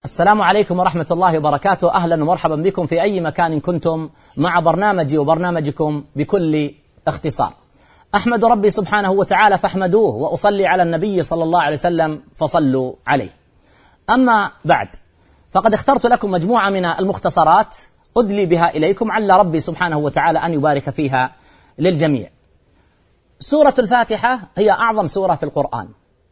السلام عليكم ورحمة الله وبركاته. أهلا ومرحبا بكم في أي مكان كنتم مع برنامجي وبرنامجكم بكل اختصار. أحمد ربي سبحانه وتعالى فاحمدوه، وأصلي على النبي صلى الله عليه وسلم فصلوا عليه. أما بعد، فقد اخترت لكم مجموعة من المختصرات أدلي بها إليكم عل ربي سبحانه وتعالى أن يبارك فيها للجميع. سورة الفاتحة هي أعظم سورة في القرآن،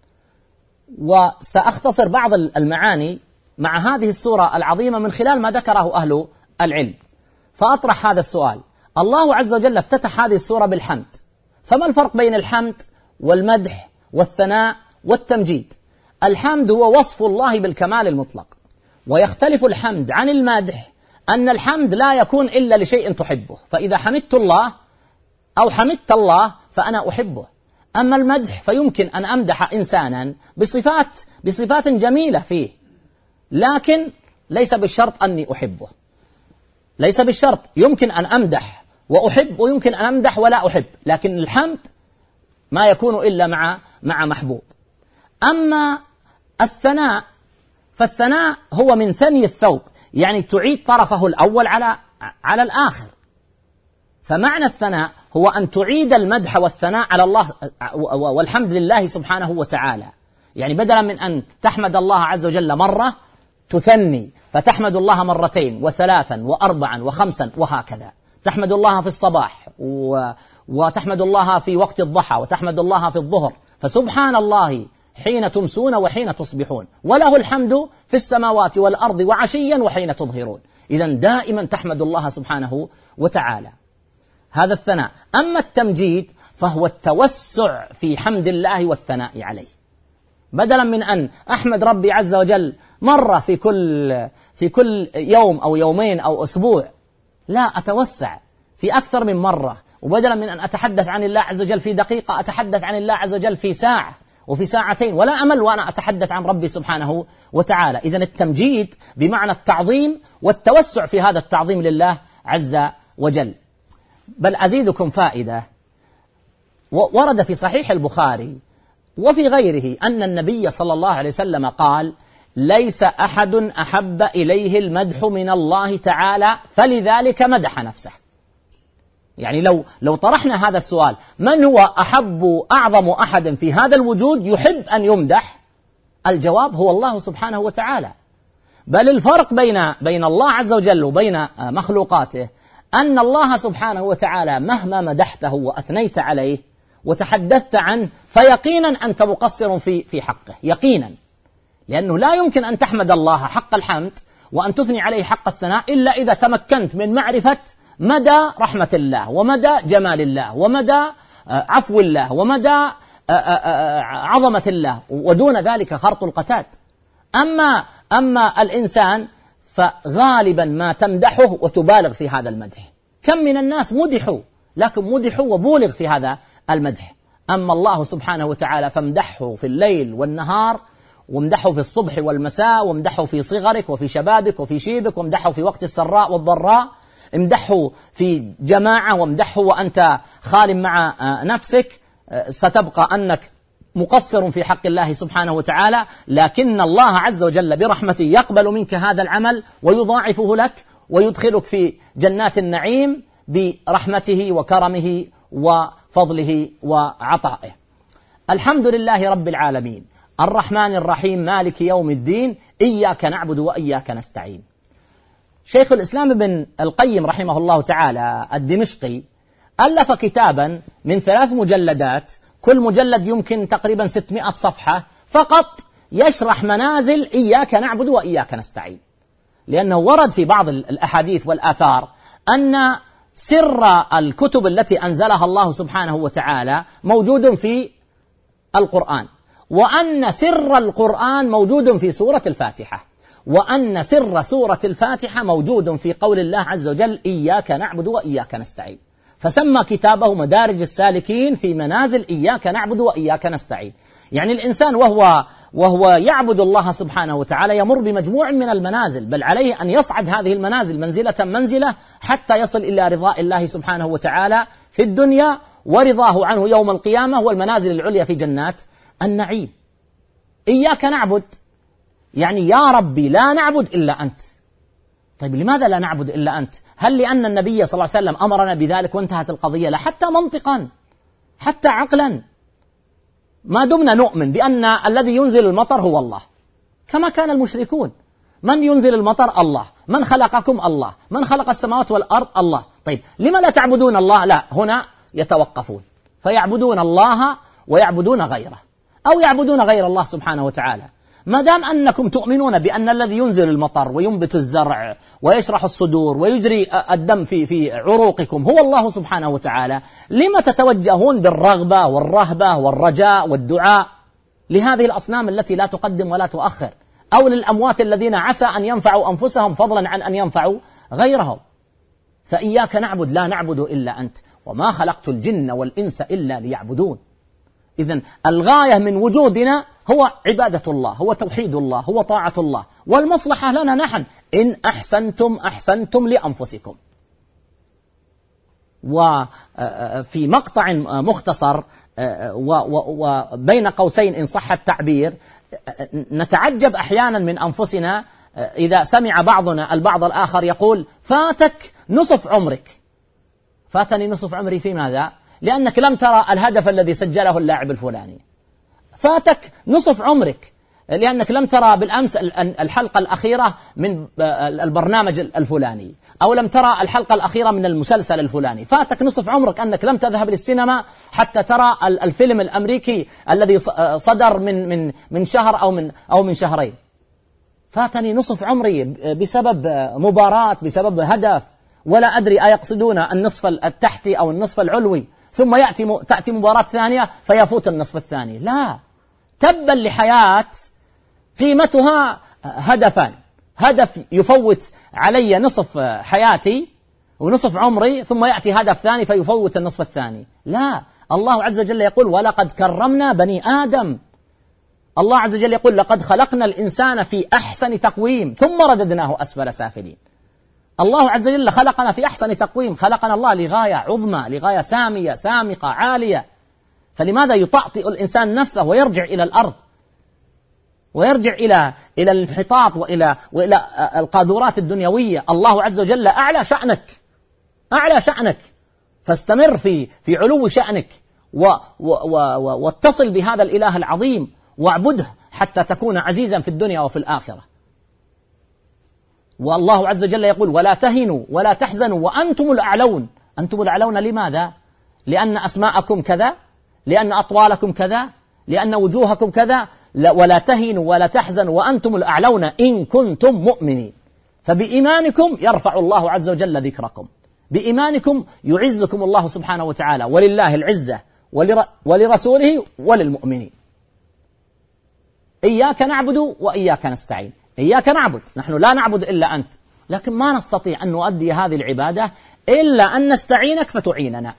وسأختصر بعض المعاني مع هذه السورة العظيمة من خلال ما ذكره أهل العلم. فأطرح هذا السؤال: الله عز وجل افتتح هذه السورة بالحمد، فما الفرق بين الحمد والمدح والثناء والتمجيد؟ الحمد هو وصف الله بالكمال المطلق، ويختلف الحمد عن المدح أن الحمد لا يكون إلا لشيء تحبه، فإذا حمدت الله أو حمدت الله فأنا أحبه. أما المدح فيمكن أن أمدح إنسانا بصفات جميلة فيه، لكن ليس بالشرط أني أحبه. ليس بالشرط، يمكن أن أمدح وأحب، ويمكن أن أمدح ولا أحب، لكن الحمد ما يكون إلا مع محبوب. أما الثناء فالثناء هو من ثني الثوب، يعني تعيد طرفه الأول على الآخر. فمعنى الثناء هو أن تعيد المدح والثناء على الله والحمد لله سبحانه وتعالى. يعني بدلا من أن تحمد الله عز وجل مرة تثني، فتحمد الله مرتين وثلاثا وأربعا وخمسا وهكذا. تحمد الله في الصباح وتحمد الله في وقت الضحى وتحمد الله في الظهر، فسبحان الله حين تمسون وحين تصبحون، وله الحمد في السماوات والأرض وعشيا وحين تظهرون. إذن دائما تحمد الله سبحانه وتعالى. هذا الثناء. أما التمجيد فهو التوسع في حمد الله والثناء عليه. بدلا من أن أحمد ربي عز وجل مرة في كل يوم أو يومين أو أسبوع، لا، أتوسع في أكثر من مرة. وبدلا من أن أتحدث عن الله عز وجل في دقيقة، أتحدث عن الله عز وجل في ساعة وفي ساعتين، ولا أمل وأنا أتحدث عن ربي سبحانه وتعالى. إذن التمجيد بمعنى التعظيم والتوسع في هذا التعظيم لله عز وجل. بل أزيدكم فائدة، ورد في صحيح البخاري وفي غيره أن النبي صلى الله عليه وسلم قال: ليس أحد أحب إليه المدح من الله تعالى فلذلك مدح نفسه. يعني لو طرحنا هذا السؤال: من هو أعظم أحد في هذا الوجود يحب أن يمدح؟ الجواب هو الله سبحانه وتعالى. بل الفرق بين الله عز وجل وبين مخلوقاته أن الله سبحانه وتعالى مهما مدحته وأثنيت عليه وتحدثت عنه فيقينا أنت مقصر في حقه، يقينا. لأنه لا يمكن أن تحمد الله حق الحمد وأن تثني عليه حق الثناء إلا إذا تمكنت من معرفة مدى رحمة الله ومدى جمال الله ومدى عفو الله ومدى عظمة الله، ودون ذلك خرط القتاد. أما الإنسان فغالبا ما تمدحه وتبالغ في هذا المدح. كم من الناس مدحوا، لكن مدحوا وبولغ في هذا المدح. أما الله سبحانه وتعالى فامدحه في الليل والنهار، وامدحه في الصبح والمساء، وامدحه في صغرك وفي شبابك وفي شيبك، وامدحه في وقت السراء والضراء، امدحه في جماعة، وامدحه وأنت خال مع نفسك. ستبقى أنك مقصر في حق الله سبحانه وتعالى، لكن الله عز وجل برحمته يقبل منك هذا العمل ويضاعفه لك ويدخلك في جنات النعيم برحمته وكرمه وفضله وعطائه. الحمد لله رب العالمين الرحمن الرحيم مالك يوم الدين إياك نعبد وإياك نستعين. شيخ الإسلام ابن القيم رحمه الله تعالى الدمشقي ألف كتابا من 3 مجلدات، كل مجلد يمكن تقريبا 600 صفحة فقط، يشرح منازل إياك نعبد وإياك نستعين. لأنه ورد في بعض الأحاديث والآثار أن سر الكتب التي أنزلها الله سبحانه وتعالى موجود في القرآن، وأن سر القرآن موجود في سورة الفاتحة، وأن سر سورة الفاتحة موجود في قول الله عز وجل إياك نعبد وإياك نستعين. فسمى كتابه مدارج السالكين في منازل إياك نعبد وإياك نستعين. يعني الإنسان وهو يعبد الله سبحانه وتعالى يمر بمجموع من المنازل، بل عليه أن يصعد هذه المنازل منزلة حتى يصل إلى رضاء الله سبحانه وتعالى في الدنيا ورضاه عنه يوم القيامة والمنازل العليا في جنات النعيم. إياك نعبد يعني يا ربي لا نعبد إلا أنت. طيب لماذا لا نعبد إلا أنت؟ هل لأن النبي صلى الله عليه وسلم أمرنا بذلك وانتهت القضية؟ لا، حتى منطقا، حتى عقلا، ما دمنا نؤمن بأن الذي ينزل المطر هو الله كما كان المشركون. من ينزل المطر؟ الله. من خلقكم؟ الله. من خلق السماوات والأرض؟ الله. طيب لما لا تعبدون الله؟ لا، هنا يتوقفون فيعبدون الله ويعبدون غيره، أو يعبدون غير الله سبحانه وتعالى. ما دام أنكم تؤمنون بأن الذي ينزل المطر وينبت الزرع ويشرح الصدور ويجري الدم في عروقكم هو الله سبحانه وتعالى، لما تتوجهون بالرغبة والرهبة والرجاء والدعاء لهذه الأصنام التي لا تقدم ولا تؤخر، أو للأموات الذين عسى أن ينفعوا أنفسهم فضلا عن أن ينفعوا غيرهم؟ فإياك نعبد، لا نعبد إلا أنت، وما خلقت الجن والإنس إلا ليعبدون. إذن الغاية من وجودنا هو عبادة الله، هو توحيد الله، هو طاعة الله، والمصلحة لنا نحن. إن أحسنتم أحسنتم لأنفسكم. وفي مقطع مختصر وبين قوسين إن صح التعبير، نتعجب أحيانا من أنفسنا إذا سمع بعضنا البعض الآخر يقول فاتك نصف عمرك. فاتني نصف عمري في ماذا؟ لأنك لم ترى الهدف الذي سجله اللاعب الفلاني. فاتك نصف عمرك لأنك لم ترى بالأمس الحلقة الأخيرة من البرنامج الفلاني، أو لم ترى الحلقة الأخيرة من المسلسل الفلاني. فاتك نصف عمرك أنك لم تذهب للسينما حتى ترى الفيلم الأمريكي الذي صدر من شهر أو من شهرين. فاتني نصف عمري بسبب مباراة، بسبب هدف، ولا أدري أيقصدون النصف التحتي أو النصف العلوي، ثم تأتي مباراة ثانية فيفوت النصف الثاني. لا، تبا لحياة قيمتها هدفان: هدف يفوت علي نصف حياتي ونصف عمري، ثم يأتي هدف ثاني فيفوت النصف الثاني. لا، الله عز وجل يقول ولقد كرمنا بني آدم. الله عز وجل يقول لقد خلقنا الإنسان في أحسن تقويم ثم رددناه أسفل سافلين. الله عز وجل خلقنا في أحسن تقويم، خلقنا الله لغاية عظمى، لغاية سامية سامقة عالية. فلماذا يطأطئ الإنسان نفسه ويرجع إلى الأرض، ويرجع إلى الانحطاط وإلى القاذورات الدنيوية؟ الله عز وجل أعلى شأنك، أعلى شأنك، فاستمر في علو شأنك واتصل بهذا الإله العظيم واعبده حتى تكون عزيزا في الدنيا وفي الآخرة. والله عز وجل يقول ولا تهنوا ولا تحزنوا وأنتم الأعلون. أنتم الأعلون لماذا؟ لأن أسماءكم كذا، لأن أطوالكم كذا، لأن وجوهكم كذا. ولا تهنوا ولا تحزنوا وأنتم الأعلون إن كنتم مؤمنين. فبإيمانكم يرفع الله عز وجل ذكركم، بإيمانكم يعزكم الله سبحانه وتعالى، ولله العزة ولرسوله وللمؤمنين. إياك نعبد وإياك نستعين. إياك نعبد، نحن لا نعبد إلا أنت، لكن ما نستطيع أن نؤدي هذه العبادة إلا أن نستعينك فتعيننا.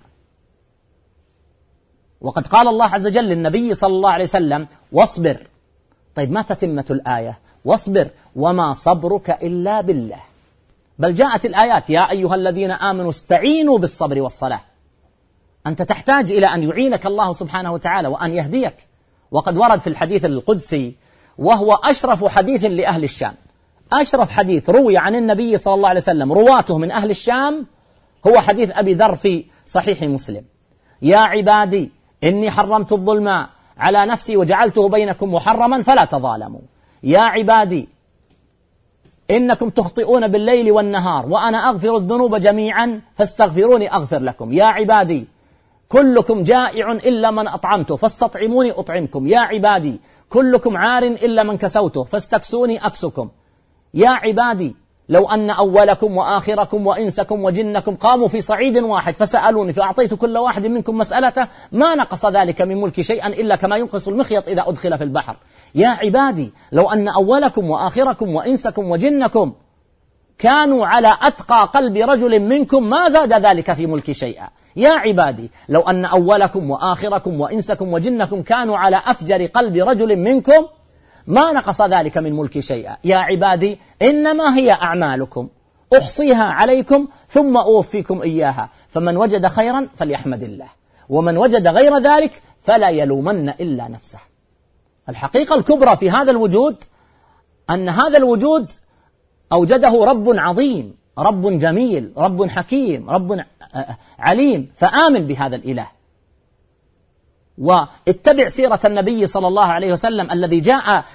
وقد قال الله عز وجل للنبي صلى الله عليه وسلم واصبر. طيب ما تتمة الآية؟ واصبر وما صبرك إلا بالله. بل جاءت الآيات يا أيها الذين آمنوا استعينوا بالصبر والصلاة. أنت تحتاج إلى أن يعينك الله سبحانه وتعالى وأن يهديك. وقد ورد في الحديث القدسي، وهو أشرف حديث لأهل الشام، أشرف حديث روي عن النبي صلى الله عليه وسلم رواته من أهل الشام، هو حديث أبي ذر في صحيح مسلم: يا عبادي إني حرمت الظلم على نفسي وجعلته بينكم محرما فلا تظالموا. يا عبادي إنكم تخطئون بالليل والنهار وأنا أغفر الذنوب جميعا فاستغفروني أغفر لكم. يا عبادي كلكم جائع إلا من أطعمته فاستطعموني أطعمكم. يا عبادي كلكم عار إلا من كسوته فاستكسوني أكسكم. يا عبادي لو أن أولكم وآخركم وإنسكم وجنكم قاموا في صعيد واحد فسألوني فأعطيت كل واحد منكم مسألته ما نقص ذلك من ملكي شيئا إلا كما ينقص المخيط إذا أدخل في البحر. يا عبادي لو أن أولكم وآخركم وإنسكم وجنكم كانوا على أتقى قلب رجل منكم ما زاد ذلك في ملكي شيئا. يا عبادي لو أن أولكم وآخركم وإنسكم وجنكم كانوا على أفجر قلب رجل منكم ما نقص ذلك من ملكي شيئا. يا عبادي إنما هي أعمالكم أحصيها عليكم ثم أوفيكم إياها، فمن وجد خيرا فليحمد الله ومن وجد غير ذلك فلا يلومن إلا نفسه. الحقيقة الكبرى في هذا الوجود أن هذا الوجود أوجده رب عظيم، رب جميل، رب حكيم، رب عليم، فآمن بهذا الإله، واتبع سيرة النبي صلى الله عليه وسلم الذي جاء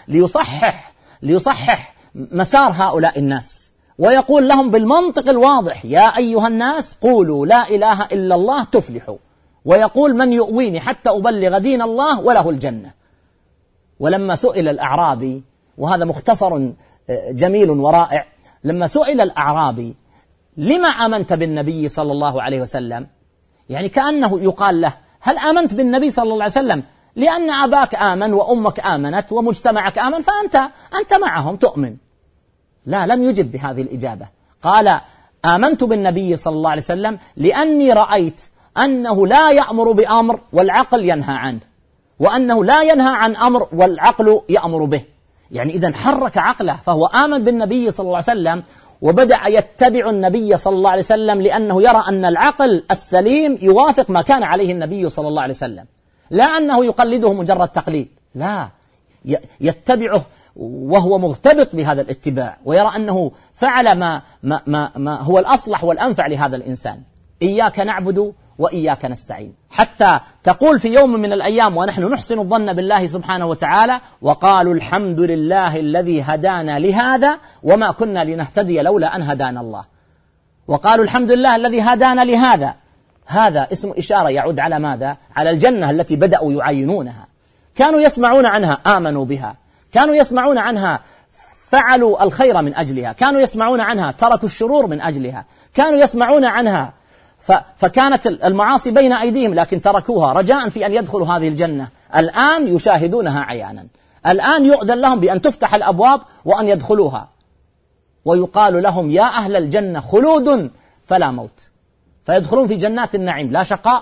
ليصحح مسار هؤلاء الناس، ويقول لهم بالمنطق الواضح: يا أيها الناس قولوا لا إله إلا الله تفلحوا، ويقول: من يؤويني حتى أبلغ دين الله وله الجنة. ولما سئل الأعرابي، وهذا مختصر جميل ورائع، لما سئل الأعرابي: لما آمنت بالنبي صلى الله عليه وسلم؟ يعني كأنه يقال له: هل آمنت بالنبي صلى الله عليه وسلم لأن أباك آمن وأمك آمنت ومجتمعك آمن فأنت معهم تؤمن؟ لا، لم يجب بهذه الإجابة. قال: آمنت بالنبي صلى الله عليه وسلم لأني رأيت أنه لا يأمر بأمر والعقل ينهى عنه، وأنه لا ينهى عن أمر والعقل يأمر به. يعني إذن حرك عقله، فهو آمن بالنبي صلى الله عليه وسلم وبدأ يتبع النبي صلى الله عليه وسلم لأنه يرى أن العقل السليم يوافق ما كان عليه النبي صلى الله عليه وسلم، لا أنه يقلده مجرد تقليد، لا، يتبعه وهو مغتبط بهذا الاتباع، ويرى أنه فعل ما هو الأصلح والأنفع لهذا الإنسان. إياك نعبد وإياك نستعين، حتى تقول في يوم من الأيام ونحن نحسن الظن بالله سبحانه وتعالى: وقالوا الحمد لله الذي هدانا لهذا وما كنا لنهتدي لولا أن هدانا الله. وقالوا الحمد لله الذي هدانا لهذا، هذا اسم إشارة يعود على ماذا؟ على الجنة التي بدأوا يعينونها. كانوا يسمعون عنها آمنوا بها، كانوا يسمعون عنها فعلوا الخير من أجلها، كانوا يسمعون عنها تركوا الشرور من أجلها، كانوا يسمعون عنها فكانت المعاصي بين أيديهم لكن تركوها رجاء في أن يدخلوا هذه الجنة. الآن يشاهدونها عيانا، الآن يؤذن لهم بأن تفتح الأبواب وأن يدخلوها، ويقال لهم: يا أهل الجنة خلود فلا موت، فيدخلون في جنات النعيم، لا شقاء،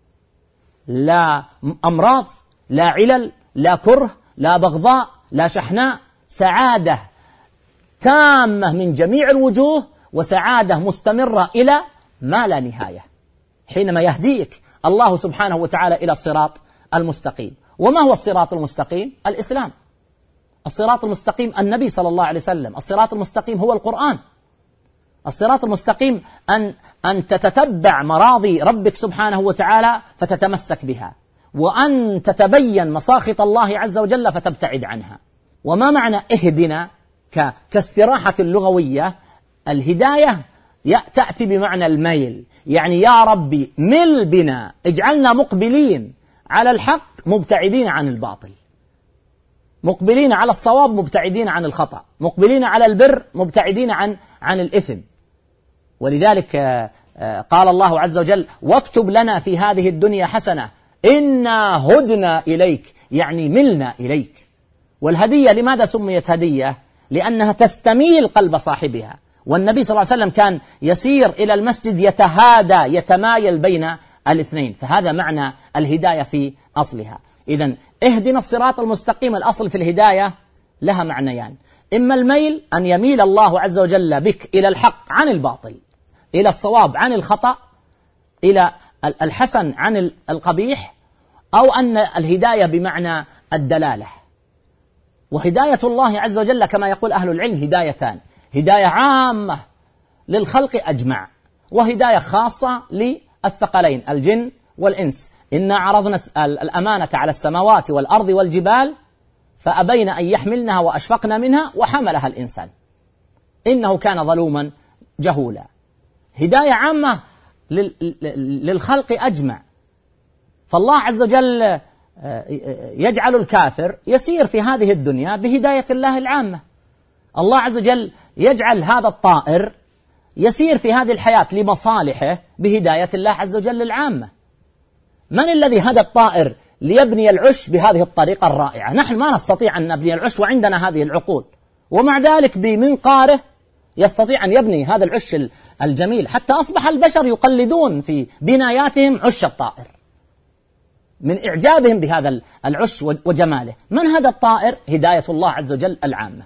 لا أمراض، لا علل، لا كره، لا بغضاء، لا شحناء، سعادة تامة من جميع الوجوه، وسعادة مستمرة إلى ما لا نهاية، حينما يهديك الله سبحانه وتعالى إلى الصراط المستقيم. وما هو الصراط المستقيم؟ الإسلام. الصراط المستقيم النبي صلى الله عليه وسلم. الصراط المستقيم هو القرآن. الصراط المستقيم أن تتتبع مراضي ربك سبحانه وتعالى فتتمسك بها، وأن تتبين مساخط الله عز وجل فتبتعد عنها. وما معنى اهدنا كاستراحة اللغوية؟ الهداية تأتي بمعنى الميل، يعني يا ربي مل بنا، اجعلنا مقبلين على الحق مبتعدين عن الباطل، مقبلين على الصواب مبتعدين عن الخطأ، مقبلين على البر مبتعدين عن الإثم. ولذلك قال الله عز وجل: واكتب لنا في هذه الدنيا حسنة إنا هدنا إليك، يعني ملنا إليك. والهدية لماذا سميت هدية؟ لأنها تستميل قلب صاحبها. والنبي صلى الله عليه وسلم كان يسير إلى المسجد يتهادى، يتمايل بين الاثنين، فهذا معنى الهداية في أصلها. إذن اهدنا الصراط المستقيم، الأصل في الهداية لها معنيان: إما الميل، أن يميل الله عز وجل بك إلى الحق عن الباطل، إلى الصواب عن الخطأ، إلى الحسن عن القبيح، أو أن الهداية بمعنى الدلالة. وهداية الله عز وجل كما يقول أهل العلم هدايتان: هداية عامة للخلق أجمع، وهداية خاصة للثقلين الجن والإنس. إنا عرضنا الأمانة على السماوات والأرض والجبال فأبين أن يحملنها وأشفقن منها وحملها الإنسان إنه كان ظلوما جهولا. هداية عامة للخلق أجمع. فالله عز وجل يجعل الكافر يسير في هذه الدنيا بهداية الله العامة. الله عز وجل يجعل هذا الطائر يسير في هذه الحياة لمصالحه بهداية الله عز وجل العامة. من الذي هدى الطائر ليبني العش بهذه الطريقة الرائعة؟ نحن ما نستطيع أن نبني العش وعندنا هذه العقول، ومع ذلك بمنقاره يستطيع أن يبني هذا العش الجميل، حتى أصبح البشر يقلدون في بناياتهم عش الطائر من إعجابهم بهذا العش وجماله. من هدى الطائر؟ هداية الله عز وجل العامة.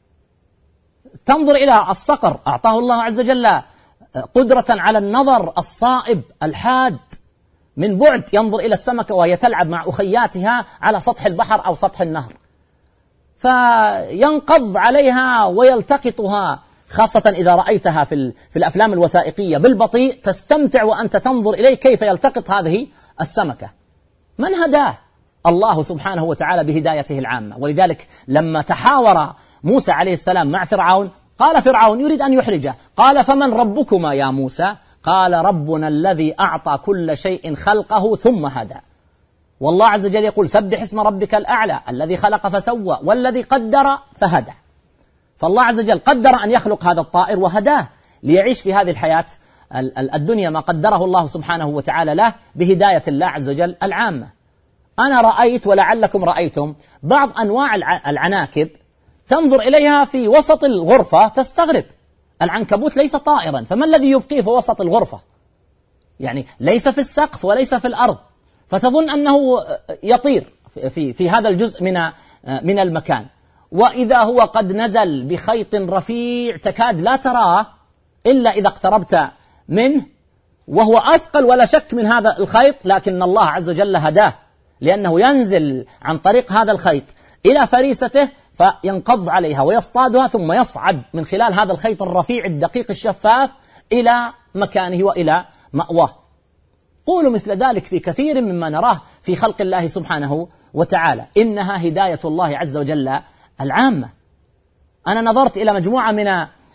تنظر إلى الصقر، أعطاه الله عز وجل قدرة على النظر الصائب الحاد، من بعد ينظر إلى السمكة وهي تلعب مع أخياتها على سطح البحر أو سطح النهر، فينقض عليها ويلتقطها، خاصة إذا رأيتها في الأفلام الوثائقية بالبطيء تستمتع وأنت تنظر إليه كيف يلتقط هذه السمكة. من هداه؟ الله سبحانه وتعالى بهدايته العامة. ولذلك لما تحاور موسى عليه السلام مع فرعون، قال فرعون يريد أن يحرجه، قال فمن ربكما يا موسى؟ قال ربنا الذي أعطى كل شيء خلقه ثم هدى. والله عز وجل يقول سبح اسم ربك الأعلى الذي خلق فسوى والذي قدر فهدى. فالله عز وجل قدر أن يخلق هذا الطائر وهداه ليعيش في هذه الحياة الدنيا ما قدره الله سبحانه وتعالى له بهداية الله عز وجل العامة. أنا رأيت ولعلكم رأيتم بعض أنواع العناكب تنظر إليها في وسط الغرفة تستغرب. العنكبوت ليس طائرا، فما الذي يبقيه في وسط الغرفة؟ يعني ليس في السقف وليس في الأرض، فتظن أنه يطير في هذا الجزء من المكان، وإذا هو قد نزل بخيط رفيع تكاد لا تراه إلا إذا اقتربت منه، وهو أثقل ولا شك من هذا الخيط، لكن الله عز وجل هداه لأنه ينزل عن طريق هذا الخيط إلى فريسته فينقض عليها ويصطادها، ثم يصعد من خلال هذا الخيط الرفيع الدقيق الشفاف إلى مكانه وإلى مأواه. قولوا مثل ذلك في كثير مما نراه في خلق الله سبحانه وتعالى. إنها هداية الله عز وجل العامة. أنا نظرت إلى مجموعة من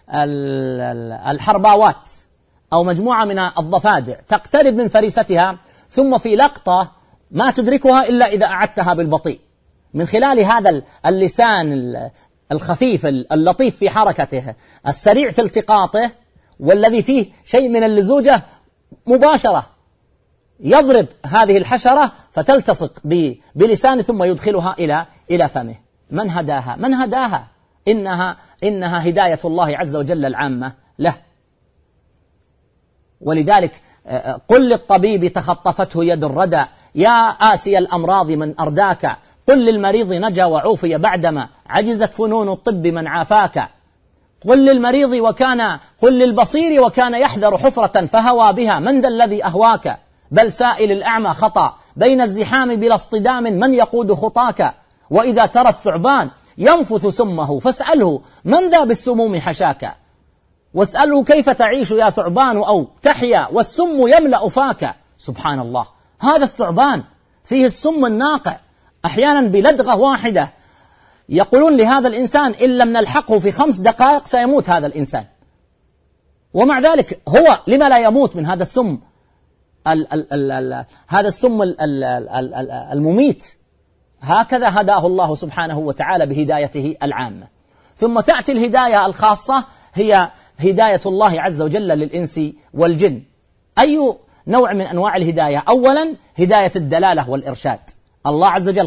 الحرباوات أو مجموعة من الضفادع تقترب من فريستها، ثم في لقطة ما تدركها إلا إذا أعدتها بالبطيء، من خلال هذا اللسان الخفيف اللطيف في حركته، السريع في التقاطه، والذي فيه شيء من اللزوجة مباشرة، يضرب هذه الحشرة فتلتصق بلسانه ثم يدخلها إلى فمه. من هداها؟ من هداها؟ إنها هداية الله عز وجل العامة له. ولذلك قل للطبيب تخطفته يد الردى يا آسي الأمراض من أرداك، قل للمريض نجا وعوفي بعدما عجزت فنون الطب من عافاك، قل للمريض قل للبصير وكان يحذر حفرة فهوى بها، من ذا الذي أهواك؟ بل سائل الأعمى خطأ بين الزحام بلا اصطدام، من يقود خطاك؟ وإذا ترى الثعبان ينفث سمه فاسأله من ذا بالسموم حشاك، واسأله كيف تعيش يا ثعبان أو تحيا والسم يملأ فاك. سبحان الله، هذا الثعبان فيه السم الناقع، أحيانا بلدغة واحدة يقولون لهذا الإنسان إن لم نلحقه في 5 دقائق سيموت هذا الإنسان، ومع ذلك هو لما لا يموت من هذا السم هذا السم المميت؟ هكذا هداه الله سبحانه وتعالى بهدايته العامة. ثم تأتي الهداية الخاصة، هي هداية الله عز وجل للإنس والجن. أي نوع من أنواع الهداية؟ أولا هداية الدلالة والإرشاد. الله عز وجل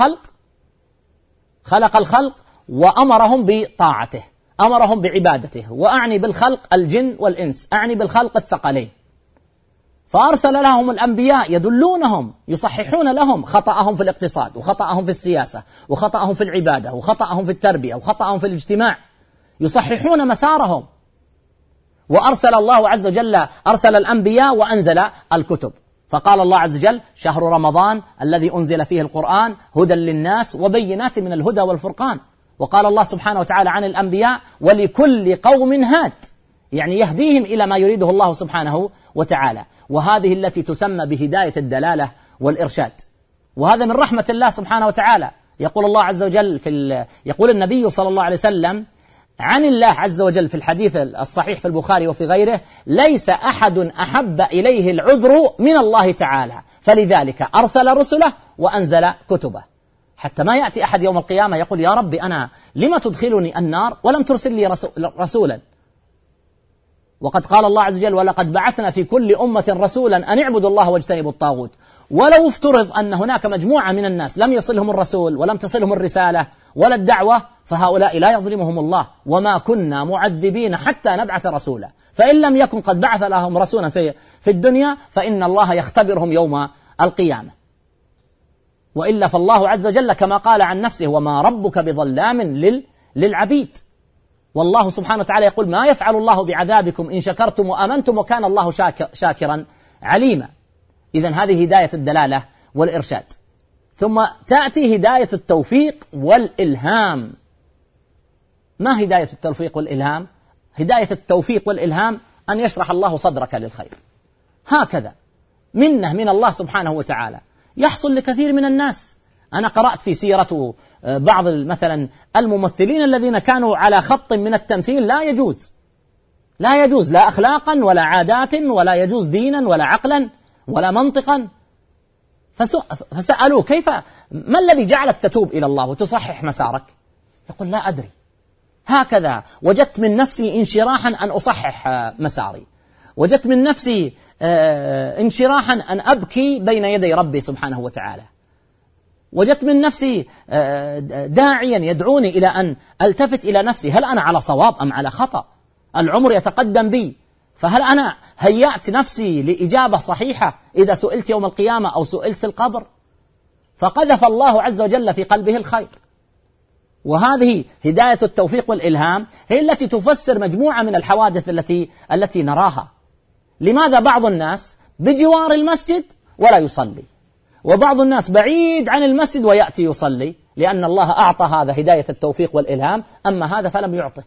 خلق الخلق وأمرهم بطاعته، أمرهم بعبادته، وأعني بالخلق الجن والإنس، أعني بالخلق الثقلين، فأرسل لهم الأنبياء يدلونهم يصححون لهم خطأهم في الاقتصاد وخطأهم في السياسة وخطأهم في العبادة وخطأهم في التربية وخطأهم في الاجتماع، يصححون مسارهم. وأرسل الله عز وجل أرسل الأنبياء وأنزل الكتب، فقال الله عز وجل شهر رمضان الذي أنزل فيه القرآن هدى للناس وبينات من الهدى والفرقان. وقال الله سبحانه وتعالى عن الأنبياء ولكل قوم هاد، يعني يهديهم إلى ما يريده الله سبحانه وتعالى. وهذه التي تسمى بهداية الدلالة والإرشاد، وهذا من رحمة الله سبحانه وتعالى. يقول الله عز وجل يقول النبي صلى الله عليه وسلم عن الله عز وجل في الحديث الصحيح في البخاري وفي غيره: ليس أحد أحب إليه العذر من الله تعالى، فلذلك أرسل رسله وأنزل كتبه، حتى ما يأتي أحد يوم القيامة يقول يا ربي أنا لما تدخلني النار ولم ترسل لي رسولا؟ وقد قال الله عز وجل ولقد بعثنا في كل أمة رسولا أن اعبدوا الله واجتنبوا الطاغوت. ولو افترض أن هناك مجموعة من الناس لم يصلهم الرسول ولم تصلهم الرسالة ولا الدعوة، فهؤلاء لا يظلمهم الله، وما كنا معذبين حتى نبعث رسولا، فإن لم يكن قد بعث لهم رسولا في الدنيا فإن الله يختبرهم يوم القيامة. وإلا فالله عز وجل كما قال عن نفسه وما ربك بظلام للعبيد. والله سبحانه وتعالى يقول ما يفعل الله بعذابكم إن شكرتم وآمنتم وكان الله شاكرا عليما. إذن هذه هداية الدلالة والإرشاد. ثم تأتي هداية التوفيق والإلهام. ما هداية التوفيق والإلهام؟ هداية التوفيق والإلهام أن يشرح الله صدرك للخير، هكذا منه من الله سبحانه وتعالى يحصل لكثير من الناس. أنا قرأت في سيرة بعض مثلا الممثلين الذين كانوا على خط من التمثيل لا يجوز لا أخلاقا ولا عادات ولا يجوز دينا ولا عقلا ولا منطقا. فسألوه ما الذي جعلك تتوب إلى الله وتصحح مسارك؟ يقول لا أدري، هكذا وجدت من نفسي انشراحا أن أصحح مساري، وجدت من نفسي انشراحا أن أبكي بين يدي ربي سبحانه وتعالى، وجدت من نفسي داعيا يدعوني إلى أن ألتفت إلى نفسي، هل أنا على صواب أم على خطأ؟ العمر يتقدم بي، فهل أنا هيأت نفسي لإجابة صحيحة إذا سئلت يوم القيامة أو سئلت في القبر؟ فقذف الله عز وجل في قلبه الخير. وهذه هداية التوفيق والإلهام هي التي تفسر مجموعة من الحوادث التي نراها. لماذا بعض الناس بجوار المسجد ولا يصلي، وبعض الناس بعيد عن المسجد ويأتي يصلي؟ لأن الله أعطى هذا هداية التوفيق والإلهام، أما هذا فلم يعطه.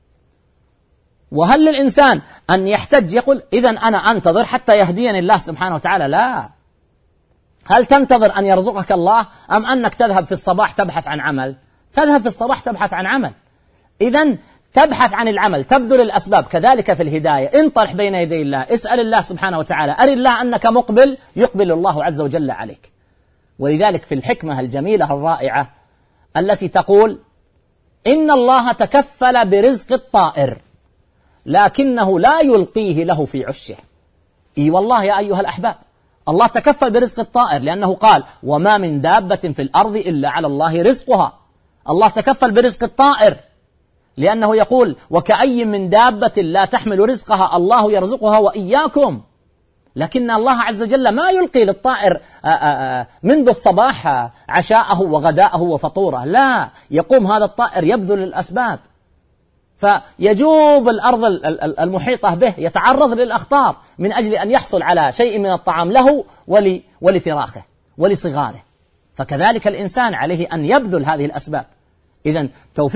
وهل للإنسان أن يحتج يقول إذن أنا أنتظر حتى يهديني الله سبحانه وتعالى؟ لا. هل تنتظر أن يرزقك الله أم أنك تذهب في الصباح تبحث عن عمل؟ تذهب في الصباح تبحث عن عمل، إذن تبحث عن العمل، تبذل الأسباب. كذلك في الهداية، انطرح بين يدي الله، اسأل الله سبحانه وتعالى، أري الله أنك مقبل، يقبل الله عز وجل عليك. ولذلك في الحكمة الجميلة الرائعة التي تقول إن الله تكفل برزق الطائر لكنه لا يلقيه له في عشه. إي والله يا أيها الأحباب، الله تكفل برزق الطائر لأنه قال وما من دابة في الأرض إلا على الله رزقها. الله تكفل برزق الطائر لأنه يقول وكأي من دابة لا تحمل رزقها الله يرزقها وإياكم. لكن الله عز وجل ما يلقي للطائر منذ الصباح عشاءه وغداءه وفطوره، لا، يقوم هذا الطائر يبذل الأسباب، فيجوب الأرض المحيطة به، يتعرض للأخطار من أجل أن يحصل على شيء من الطعام له ولفراخه ولصغاره. فكذلك الإنسان عليه أن يبذل هذه الأسباب. إذن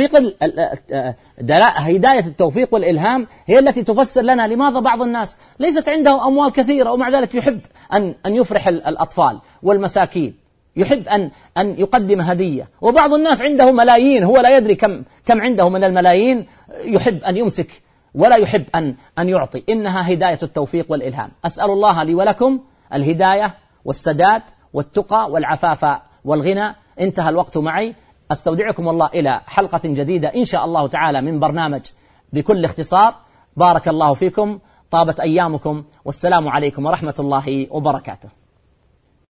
هداية التوفيق والإلهام هي التي تفسر لنا لماذا بعض الناس ليست عنده أموال كثيرة ومع ذلك يحب أن يفرح الأطفال والمساكين، يحب أن يقدم هدية. وبعض الناس عنده ملايين، هو لا يدري كم عنده من الملايين، يحب أن يمسك ولا يحب أن يعطي. إنها هداية التوفيق والإلهام. أسأل الله لي ولكم الهداية والسداد والتقى والعفاف والغنى. انتهى الوقت معي، أستودعكم الله إلى حلقة جديدة إن شاء الله تعالى من برنامج بكل اختصار. بارك الله فيكم، طابت أيامكم، والسلام عليكم ورحمة الله وبركاته.